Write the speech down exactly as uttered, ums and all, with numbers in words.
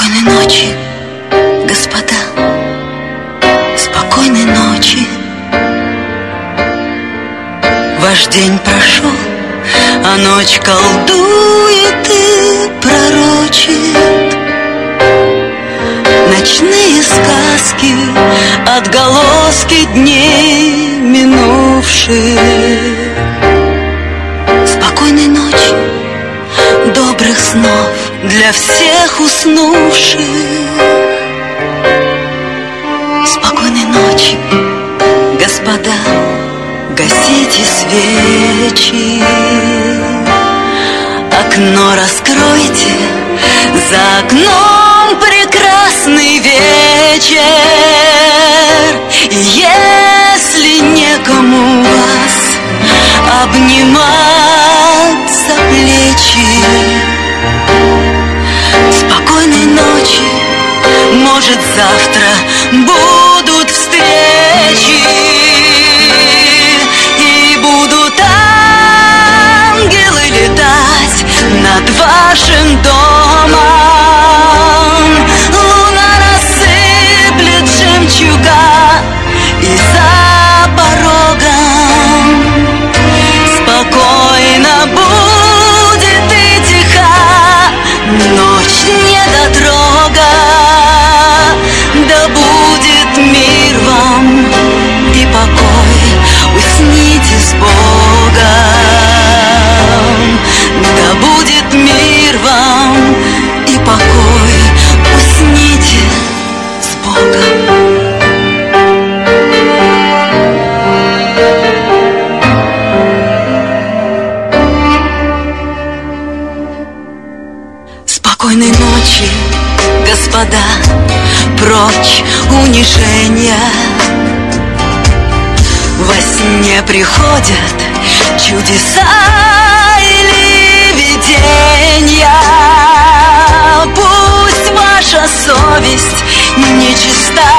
Спокойной ночи, господа, спокойной ночи. Ваш день прошел, а ночь колдует и пророчит. Ночные сказки, отголоски дней минувших. Спокойной ночи, добрых снов для всех уснувших. Спокойной ночи, господа, гасите свечи. Окно раскройте, за окном прекрасный вечер. И если некому вас обнимать за плечи, спокойной ночи, может, завтра будут встречи. И будут ангелы летать над вашим домом. Луна рассыплет жемчуга и за порогом. Спокойно будет и тиха ночь недотрога. Да будет мир вам и покой, усните с Богом. Да будет мир вам и покой, усните с Богом. Спокойной ночи, господа, прочь унижения. Во сне приходят чудеса или видения. Пусть ваша совесть нечиста,